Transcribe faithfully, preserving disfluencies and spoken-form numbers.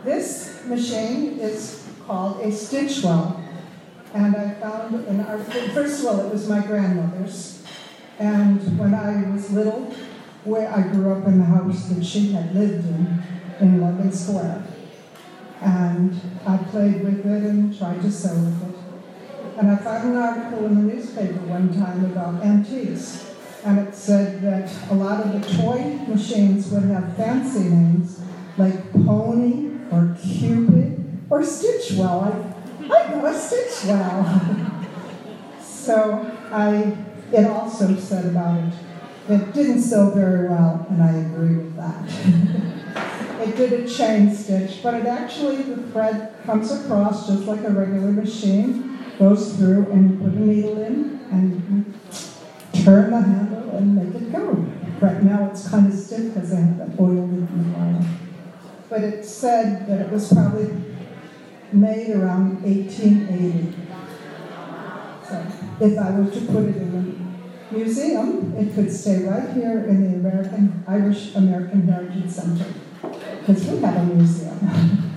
This machine is called a Stitchwell. And I found in our, first of all, it was my grandmother's. And when I was little, where I grew up in the house that she had lived in, in Logan Square. And I played with it and tried to sew with it. And I found an article in the newspaper one time about antiques. And it said that a lot of the toy machines would have fancy names like Pony or Cupid or Stitchwell. I, I know a Stitchwell. So I, it also said about it, it didn't sew very well, and I agree with that. It did a chain stitch, but it actually, the thread comes across just like a regular machine, goes through and you put a needle in and you turn the handle and make it go. Right now it's kind of stiff because I haven't oiled it in a while. But it said that it was probably made around eighteen eighty. So if I were to put it in a museum, it could stay right here in the American Irish American Heritage Center, because we have a museum.